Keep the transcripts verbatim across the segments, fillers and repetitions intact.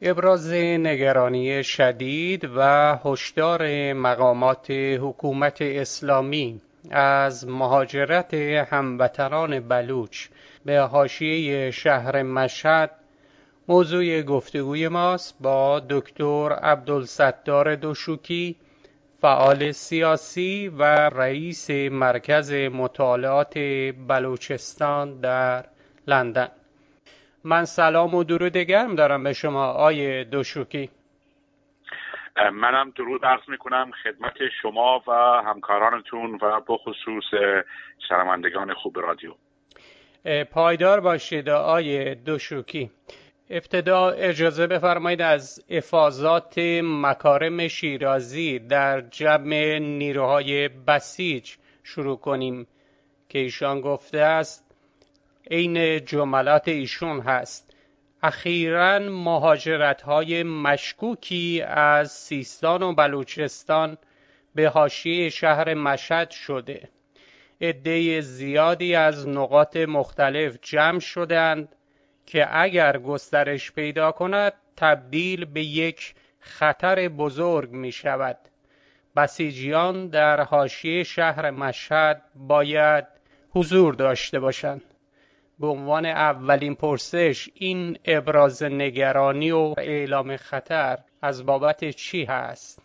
ابراز نگرانی شدید و هشدار مقامات حکومت اسلامی از مهاجرت هموطنان بلوچ به حاشیه شهر مشهد موضوع گفتگوی ماست با دکتر عبدالستار دشوکی، فعال سیاسی و رئیس مرکز مطالعات بلوچستان در لندن. من سلام و درود گرم دارم به شما آقای دشوکی. منم درود عرض میکنم خدمت شما و همکارانتون و بخصوص شنوندگان خوب رادیو. پایدار باشید آقای دشوکی. ابتدا اجازه بفرمایید از افاضات مکارم شیرازی در جمع نیروهای بسیج شروع کنیم که ایشان گفته است، عین جملات ایشون هست: اخیراً مهاجرت‌های مشکوکی از سیستان و بلوچستان به حاشیه شهر مشهد شده. عده زیادی از نقاط مختلف جمع شدند که اگر گسترش پیدا کند تبدیل به یک خطر بزرگ می شود. بسیجیان در حاشیه شهر مشهد باید حضور داشته باشند. به عنوان اولین پرسش، این ابراز نگرانی و اعلام خطر از بابت چی هست؟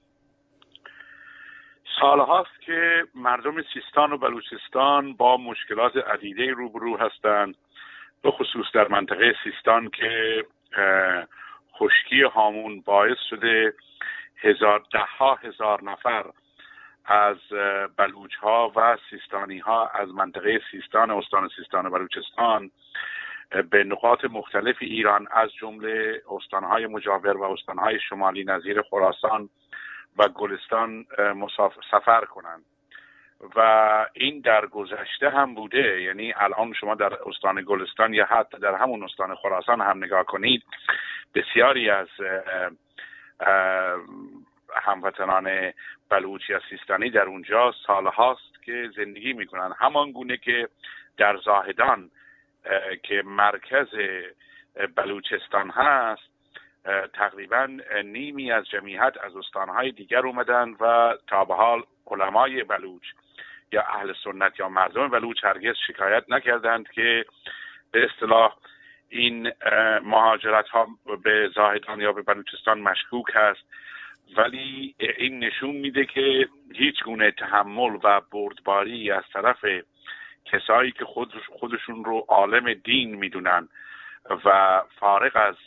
سال هاست که مردم سیستان و بلوچستان با مشکلات عدیده روبرو هستند، به خصوص در منطقه سیستان که خشکی هامون باعث شده هزار ده ها هزار نفر از بلوچ ها و سیستانی ها از منطقه سیستان استان سیستان و بلوچستان به نقاط مختلف ایران از جمله استانهای مجاور و استانهای شمالی نظیر خراسان و گلستان سفر کنند و این در گذشته هم بوده. یعنی الان شما در استان گلستان یا حتی در همون استان خراسان هم نگاه کنید، بسیاری از هموطنان بلوچ یا سیستانی در اونجا سال هاست که زندگی میکنن، همان گونه که در زاهدان که مرکز بلوچستان هست تقریبا نیمی از جمعیت از استانهای دیگر اومدن و تا به حال علمای بلوچ یا اهل سنت یا مردم بلوچ هرگز شکایت نکردند که به اصطلاح این مهاجرت ها به زاهدان یا به بلوچستان مشکوک هست، ولی این نشون میده که هیچ گونه تحمل و بردباری از طرف کسایی که خود خودشون رو عالم دین میدونن و فارغ از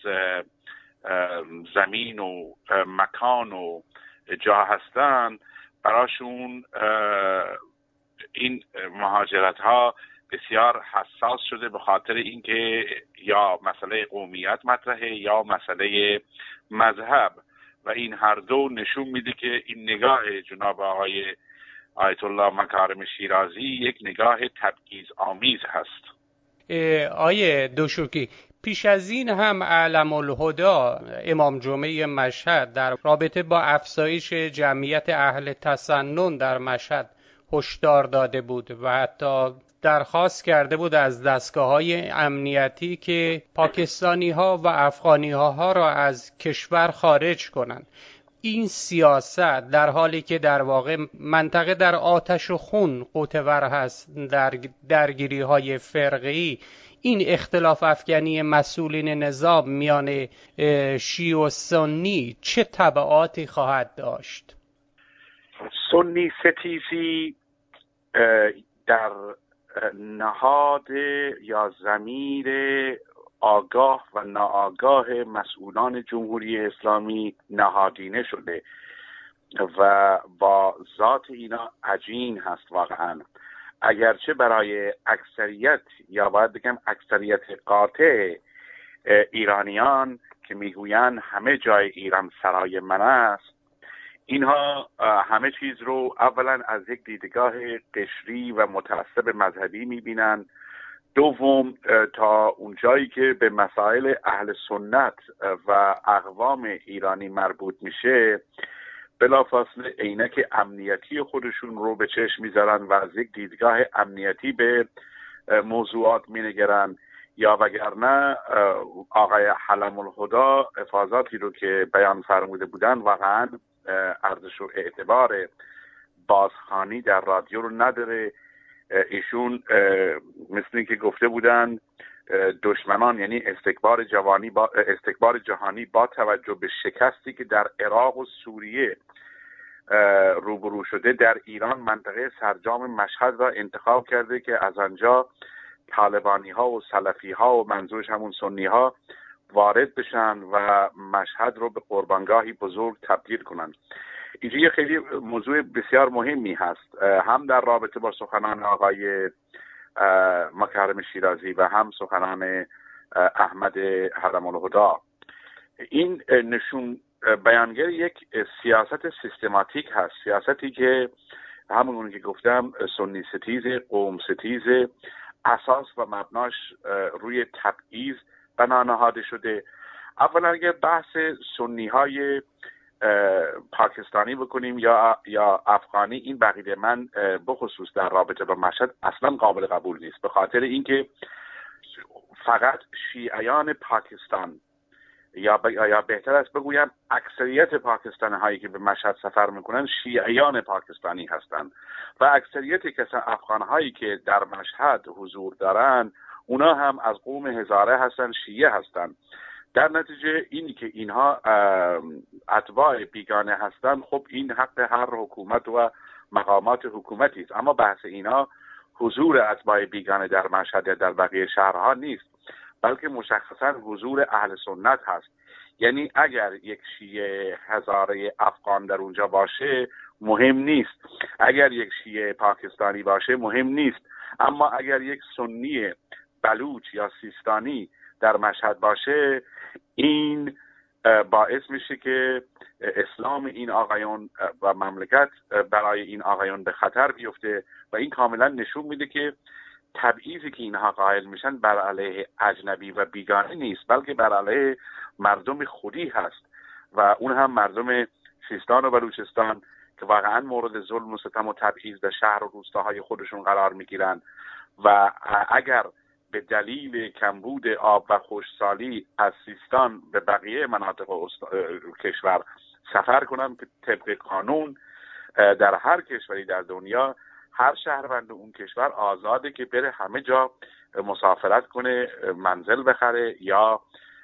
زمین و مکان و جا هستن، براشون این مهاجرت ها بسیار حساس شده به خاطر اینکه یا مسئله قومیت مطرحه یا مسئله مذهب و این هر دو نشون میده که این نگاه جناب آقای آیت الله مکارم شیرازی یک نگاه تبعیض آمیز هست. آیه دشوکی، پیش از این هم علم الهدا امام جمعه مشهد در رابطه با افزایش جمعیت اهل تسنن در مشهد هشدار داده بود و حتی درخواست کرده بود از دستگاه‌های امنیتی که پاکستانی ها و افغانی ها را از کشور خارج کنند. این سیاست در حالی که در واقع منطقه در آتش و خون قوتور هست در درگیری های فرقه‌ای، این اختلاف افکنی مسئولین نظام میان شیعه و سنی چه تبعاتی خواهد داشت؟ سنی ستیزی در نهاد یا ضمیر آگاه و ناآگاه مسئولان جمهوری اسلامی نهادینه شده و با ذات اینا عجین هست واقعا. اگرچه برای اکثریت یا باید بگم اکثریت قاطع ایرانیان که میگویند همه جای ایران سرای من است، اینها همه چیز رو اولا از یک دیدگاه قشری و متعصب مذهبی میبینند. دوم، تا اونجایی که به مسائل اهل سنت و اقوام ایرانی مربوط میشه بلافاصله عینک امنیتی خودشون رو به چشم میذارن و از یک دیدگاه امنیتی به موضوعات مینگرن. یا وگرنه آقای حلم الهدا افاضاتی رو که بیان فرموده بودن واقعا ارزش و اعتبار بازخوانی در رادیو رو نداره. ایشون مثل این که گفته بودن دشمنان یعنی استکبار جوانی با استکبار جهانی با توجه به شکستی که در عراق و سوریه روبرو شده در ایران منطقه سرجام مشهد را انتخاب کرده که از آنجا طالبانی ها و سلفی ها و منظورش همون سنی ها وارد بشن و مشهد رو به قربانگاهی بزرگ تبدیل کنند. اینجا یه خیلی موضوع بسیار مهمی هست، هم در رابطه با سخنان آقای مکارم شیرازی و هم سخنان احمد حلم الهدا. این نشون بیانگر یک سیاست سیستماتیک هست، سیاستی که همون که گفتم سنی ستیز، قوم ستیز، اساس و مبناش روی تبعیض بنا نهاده شده. اولا اگر بحث سنی های پاکستانی بکنیم یا یا افغانی، این بقیده من بخصوص در رابطه با مشهد اصلا قابل قبول نیست، به خاطر اینکه فقط شیعیان پاکستان یا ب... یا بهتر است بگویم اکثریت پاکستانی هایی که به مشهد سفر میکنن شیعیان پاکستانی هستند و اکثریت کسان افغان هایی که در مشهد حضور دارن اونا هم از قوم هزاره هستن، شیعه هستن. در نتیجه اینی که اینها اتباع بیگانه هستن، خب این حق هر حکومت و مقامات حکومتی است، اما بحث اینا حضور اتباع بیگانه در مشهد یا در بقیه شهرها نیست، بلکه مشخصا حضور اهل سنت هست. یعنی اگر یک شیعه هزاره افغان در اونجا باشه مهم نیست، اگر یک شیعه پاکستانی باشه مهم نیست، اما اگر یک سنی بلوچ یا سیستانی در مشهد باشه، این باعث میشه که اسلام این آقایون و مملکت برای این آقایون به خطر بیفته و این کاملا نشون میده که تبعیضی که اینها قائل میشن بر علیه اجنبی و بیگانه نیست، بلکه بر علیه مردم خودی هست و اون هم مردم سیستان و بلوچستان که واقعا مورد ظلم و ستم و تبعیض در شهر و روستاهای خودشون قرار میگیرن و اگر به دلیل کمبود آب و خشکسالی از سیستان به بقیه مناطق کشور سفر کنن که طبق قانون در هر کشوری در دنیا هر شهروند اون کشور آزاده که بره همه جا مسافرت کنه، منزل بخره یا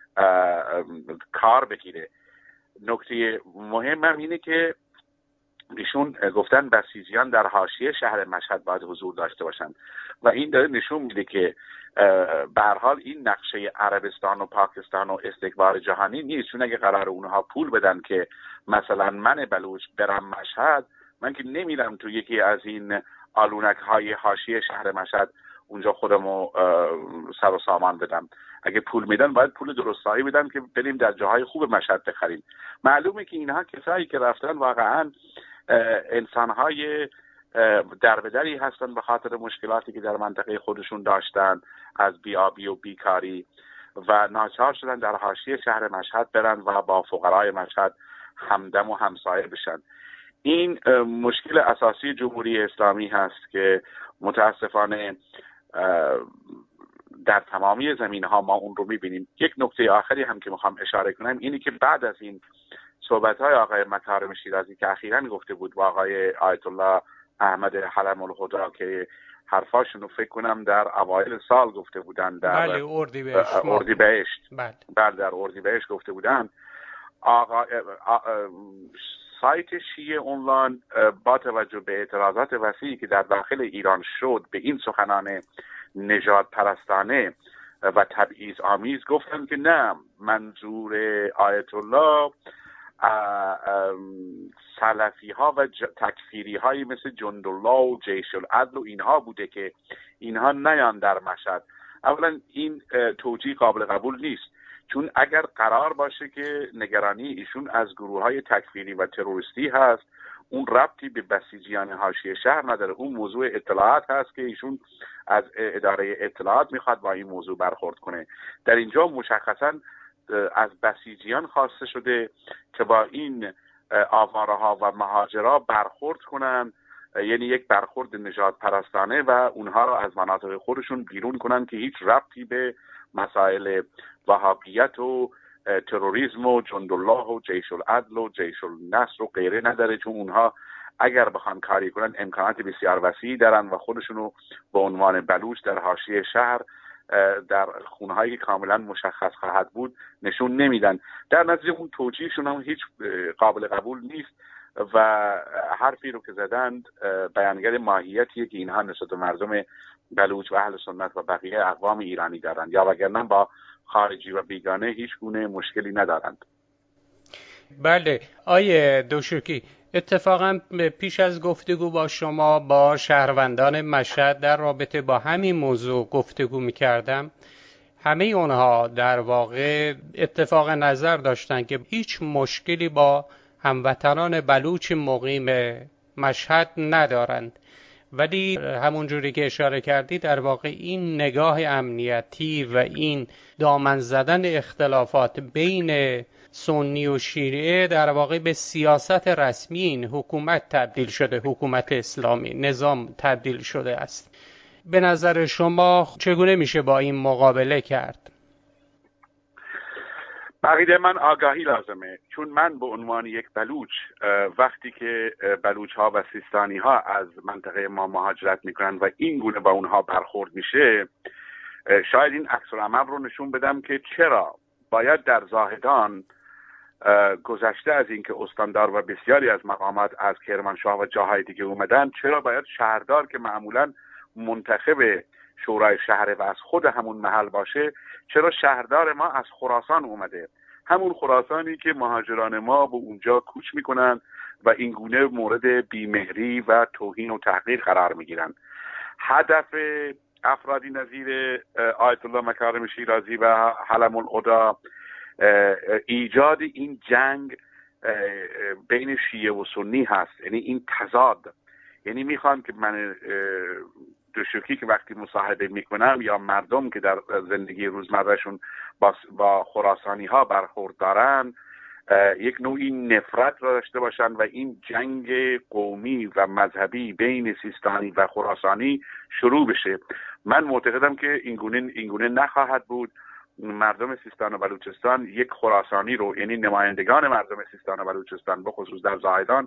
کار بگیره. نکته مهم هم اینه که ایشون گفتن بسیجیان در حاشیه شهر مشهد باید حضور داشته باشند و این داره نشون میده که به هر حال این نقشه عربستان و پاکستان و استکبار جهانی نیست، چون اگه قرار اونها پول بدن که مثلا من بلوچ برم مشهد، من که نمیرم تو یکی از این آلونک های حاشیه شهر مشهد اونجا خودمو سر و سامان بدم. اگه پول میدن باید پول درستایی بدن که بریم در جاهای خوب مشهد بخریم. معلومه که اینها کسایی که رفتن واقعا انسانهای دربدری هستن به خاطر مشکلاتی که در منطقه خودشون داشتن از بیابی و بیکاری و ناچار شدن در حاشیه شهر مشهد برن و با فقرای مشهد همدم و همسایه بشن. این مشکل اساسی جمهوری اسلامی هست که متاسفانه در تمامی زمینه ها ما اون رو میبینیم. یک نکته آخری هم که میخوام اشاره کنم اینی که بعد از این صحبت های آقای مکارم شیرازی که اخیراً گفته بود و آقای آیت الله احمد حلم الهدا که حرفاشون رو فکر کنم در اوایل سال گفته بودن در بله اردیبهشت اردیبهشت بله بله در اردیبهشت گفته بودن، آقا سایت شیعه عنوان با توجه به اعتراضات وسیعی که در داخل ایران شد به این سخنان نژاد پرستانه و تبعیض آمیز گفتن که نه، منظور آیت الله سلفی ها و تکفیری هایی مثل جندالله و جیش العدل و اینها بوده که اینها نیان در مشهد. اولا این توجیه قابل قبول نیست، چون اگر قرار باشه که نگرانی ایشون از گروه های تکفیری و تروریستی هست، اون ربطی به بسیجیان حاشیه شهر نداره. اون موضوع اطلاعات هست که ایشون از اداره اطلاعات میخواد با این موضوع برخورد کنه. در اینجا مشخصاً از بسیجیان خواسته شده که با این آواره ها و مهاجرا برخورد کنن، یعنی یک برخورد نژاد پرستانه و اونها را از مناطق خودشون بیرون کنن که هیچ ربطی به مسائل وهابیت و تروریسم و جندالله و جیش العدل و جیش النصر و غیره نداره، چون اونها اگر بخوان کاری کنن امکانات بسیار وسیعی دارن و خودشونو به عنوان بلوچ در حاشیه شهر در خونهایی که کاملا مشخص خواهد بود نشون نمیدن. در نتیجه اون توجیهشون هم هیچ قابل قبول نیست و حرفی رو که زدند بیانگر ماهیتیه که اینها نسبت به مردم بلوچ و اهل سنت و بقیه اقوام ایرانی دارند، یا وگرنه با خارجی و بیگانه هیچ گونه مشکلی ندارند. بله آیه دوشوکی، اتفاقا پیش از گفتگو با شما با شهروندان مشهد در رابطه با همین موضوع گفتگو می‌کردم. همه اونها در واقع اتفاق نظر داشتن که هیچ مشکلی با هموطنان بلوچ مقیم مشهد ندارند، ولی همون جوری که اشاره کردی در واقع این نگاه امنیتی و این دامن زدن اختلافات بین سنی و شیعه در واقع به سیاست رسمی این حکومت تبدیل شده، حکومت اسلامی نظام تبدیل شده است. به نظر شما چگونه میشه با این مقابله کرد؟ بقیده من آگاهی لازمه، چون من به عنوان یک بلوچ وقتی که بلوچ ها و سیستانی ها از منطقه ما مهاجرت میکنن و این گونه با اونها برخورد میشه، شاید این عکس العمل رو نشون بدم که چرا باید در زاهدان گذشته از اینکه استاندار و بسیاری از مقامات از کرمانشاه و جاهای دیگه اومدن، چرا باید شهردار که معمولاً منتخب شورای شهر و از خود همون محل باشه، چرا شهردار ما از خراسان اومده، همون خراسانی که مهاجران ما به اونجا کوچ میکنن و این گونه مورد بیمهری و توهین و تحقیر قرار میگیرن. هدف افرادی نظیر آیت الله مکارم شیرازی و حلم العدا ایجاد این جنگ بین شیعه و سنی هست، یعنی این تضاد. یعنی میخوان که من دوشوکی که وقتی مصاحبه میکنم یا مردم که در زندگی روزمرهشون با, با خراسانی ها برخورد دارن یک نوعی نفرت را داشته باشن و این جنگ قومی و مذهبی بین سیستانی و خراسانی شروع بشه. من معتقدم که اینگونه اینگونه نخواهد بود. مردم سیستان و بلوچستان یک خراسانی رو، یعنی نمایندگان مردم سیستان و بلوچستان به خصوص در زاهدان،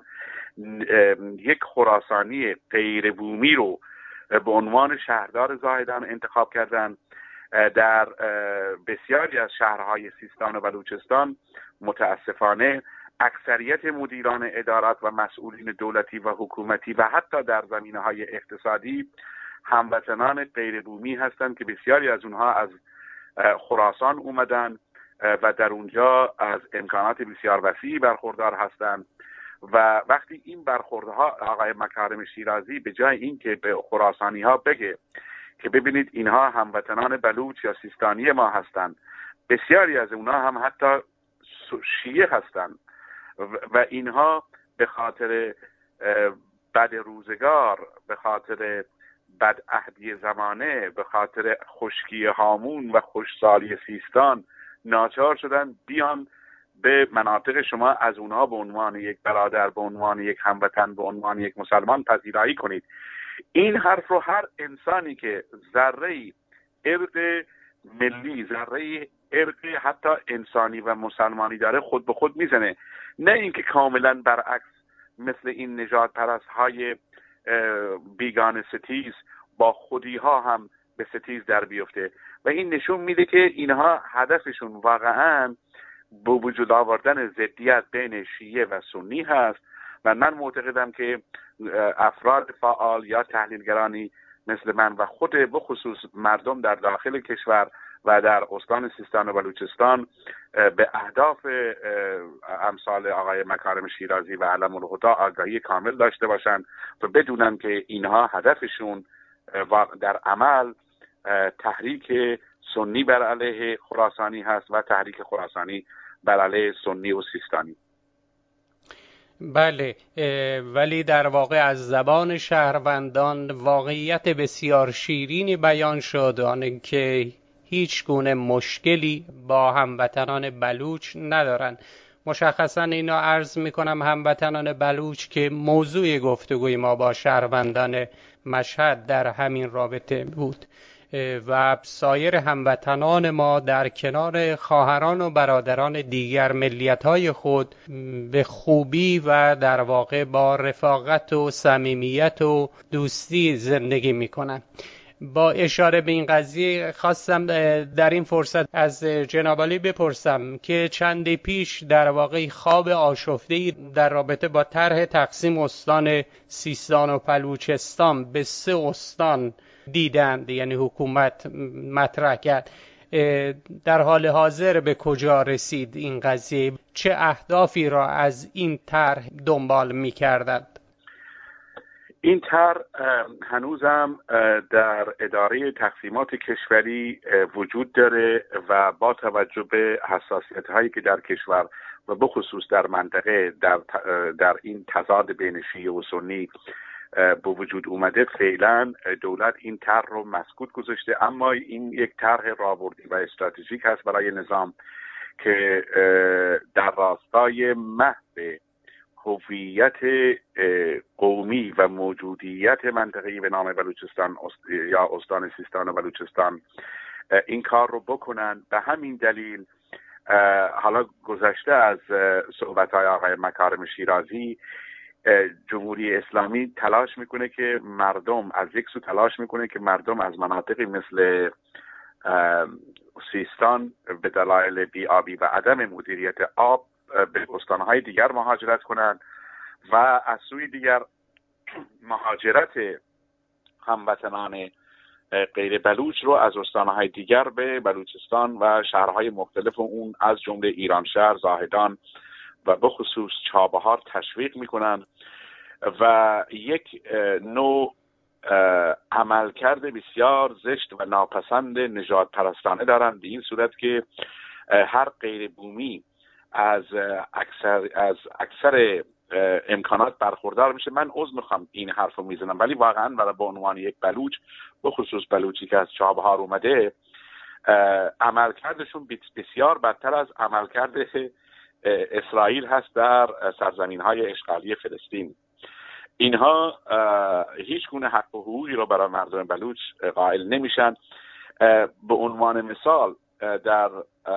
یک خراسانی غیر بومی رو به عنوان شهردار زاهدان انتخاب کردن. در بسیاری از شهرهای سیستان و بلوچستان متاسفانه اکثریت مدیران ادارات و مسئولین دولتی و حکومتی و حتی در زمینه‌های اقتصادی هموطنان غیر بومی هستند که بسیاری از اونها از خراسان اومدن و در اونجا از امکانات بسیار وسیعی برخوردار هستند. و وقتی این برخوردها آقای مکارم شیرازی به جای این که به خراسانی ها بگه که ببینید اینها هموطنان بلوچ یا سیستانی ما هستند، بسیاری از اونها هم حتی شیعه هستند و اینها به خاطر بد روزگار، به خاطر بد عهدی زمانه، به خاطر خشکی هامون و خشکسالی سیستان ناچار شدن بیان به مناطق شما، از اونها به عنوان یک برادر، به عنوان یک هموطن، به عنوان یک مسلمان پذیرایی کنید. این حرف رو هر انسانی که ذره ارق ملی، ذره ارق حتی انسانی و مسلمانی داره خود به خود میزنه، نه اینکه کاملا برعکس مثل این نژاد پرست های بیگانه ستیز با خودی ها هم به ستیز در بیفته. و این نشون میده که اینها هدفشون واقعاً به وجود آوردن ضدیت بین شیعه و سنی هست. و من معتقدم که افراد فعال یا تحلیلگرانی مثل من و خود به خصوص مردم در داخل کشور و در استان سیستان و بلوچستان به اهداف امثال آقای مکارم شیرازی و علم الهدی آگاهی کامل داشته باشند و بدونن که اینها هدفشون در عمل تحریک سنی بر علیه خراسانی هست و تحریک خراسانی بر علیه سنی و سیستانی. بله، ولی در واقع از زبان شهروندان واقعیت بسیار شیرینی بیان شد، آن که هیچ گونه مشکلی با هموطنان بلوچ ندارن. مشخصا اینا عرض میکنم هموطنان بلوچ که موضوع گفتگوی ما با شهروندان مشهد در همین رابطه بود. و سایر هموطنان ما در کنار خواهران و برادران دیگر ملیت‌های خود به خوبی و در واقع با رفاقت و صمیمیت و دوستی زندگی می‌کنند. با اشاره به این قضیه خواستم در این فرصت از جناب عالی بپرسم که چندی پیش در واقع خواب آشفته‌ای در رابطه با طرح تقسیم استان سیستان و بلوچستان به سه استان دیدند، یعنی حکومت مطرح کرد. در حال حاضر به کجا رسید این قضیه؟ چه اهدافی را از این طرح دنبال می‌کردند؟ این طرح هنوزم در اداره تقسیمات کشوری وجود داره و با توجه به حساسیت هایی که در کشور و بخصوص در منطقه در, در این تضاد بین شیعه و سنی به وجود اومده، فعلا دولت این طرح رو مسکوت گذاشته. اما این یک طرح راهبردی و استراتژیک هست برای نظام که در راستای محو هویت قومی و موجودیت منطقه‌ای به نام بلوچستان یا استان سیستان و بلوچستان این کار رو بکنن. به همین دلیل حالا گذشته از صحبت‌های آقای مکارم شیرازی، جمهوری اسلامی تلاش میکنه که مردم از یک سو تلاش میکنه که مردم از مناطقی مثل سیستان به دلایل بی‌آبی و عدم مدیریت آب به استانهای دیگر مهاجرت کنند و از سوی دیگر مهاجرت هموطنان غیر بلوچ رو از استانهای دیگر به بلوچستان و شهرهای مختلف اون از جمله ایرانشهر، زاهدان و به خصوص چابهار تشویق میکنن و یک نوع عملکرد بسیار زشت و ناپسند نژاد پرستانه دارن، به این صورت که هر غیر بومی از اکثر از اکثر امکانات برخوردار میشه. من عذر میخوام این حرفو میزنم، ولی واقعا برای به عنوان یک بلوچ، به خصوص بلوچی که از چابهار اومده، عملکردشون بسیار بدتر از عملکرد اسرائیل هست در سرزمین‌های اشغالی فلسطین. اینها هیچ گونه حق و حقوقی رو برای مردم بلوچ قائل نمیشن. به عنوان مثال در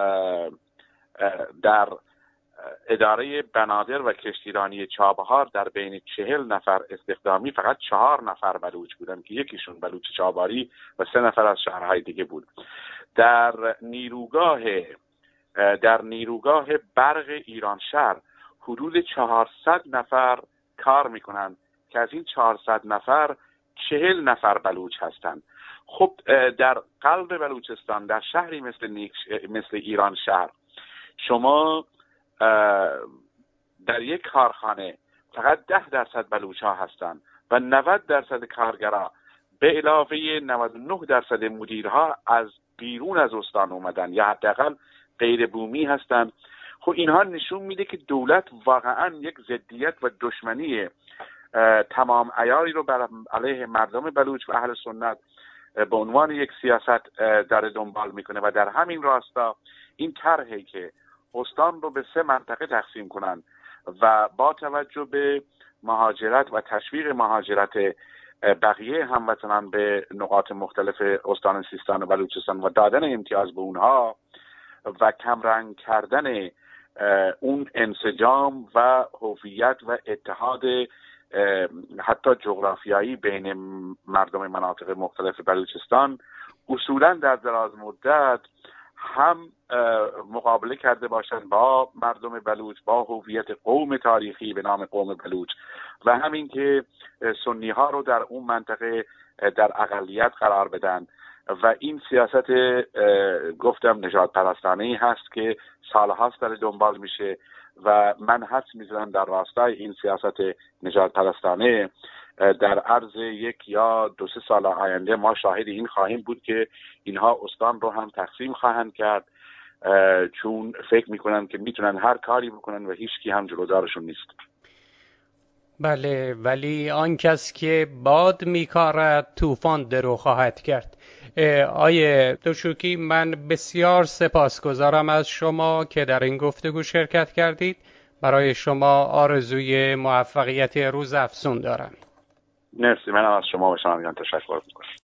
در اداره بنادر و کشتیرانی چابهار در بین چهل نفر استخدامی فقط چهار نفر بلوچ بودن که یکیشون بلوچ چابهاری و سه نفر از شهرهای دیگه بود. در نیروگاه در نیروگاه برق ایرانشهر حدود چهارصد نفر کار میکنن که از این چهارصد نفر چهل نفر بلوچ هستند. خب در قلب بلوچستان، در شهری مثل مثل ایرانشهر، شما در یک کارخانه فقط ده درصد بلوچ ها هستند و نود درصد کارگرها به علاوه نود و نه درصد مدیرها از بیرون از استان اومدن یا حداقل غیر بومی هستند. خب اینها نشون میده که دولت واقعا یک ضدیت و دشمنی تمام عیاری رو بر علیه مردم بلوچ و اهل سنت به عنوان یک سیاست داره دنبال میکنه و در همین راستا این طرحی که استان رو به سه منطقه تقسیم کنن و با توجه به مهاجرت و تشویق مهاجرت بقیه هموطنان به نقاط مختلف استان سیستان و بلوچستان و دادن امتیاز به اونها و کمرنگ کردن اون انسجام و هویت و اتحاد حتی جغرافیایی بین مردم مناطق مختلف بلوچستان، اصولا در دراز مدت هم مقابله کرده باشند با مردم بلوچ، با هویت قوم تاریخی به نام قوم بلوچ و همین که سنی ها رو در اون منطقه در اقلیت قرار بدن و این سیاست گفتم نژاد پرستانه‌ای هست که سالهاست داره دنبال میشه و من حدس میزنم در راستای این سیاست نژاد پرستانه در عرض یک یا دو سه سال آینده ما شاهد این خواهیم بود که اینها استان رو هم تقسیم خواهند کرد، چون فکر میکنن که میتونن هر کاری بکنن و هیچ کی هم جلودارشون نیست. بله، ولی آن کس که باد میکارد طوفان درو خواهد کرد. آیه دشوکی، من بسیار سپاسگزارم از شما که در این گفتگو شرکت کردید. برای شما آرزوی موفقیت روز افزون دارم. مرسی، منم از شما و شنوندگان تشکر میکنم.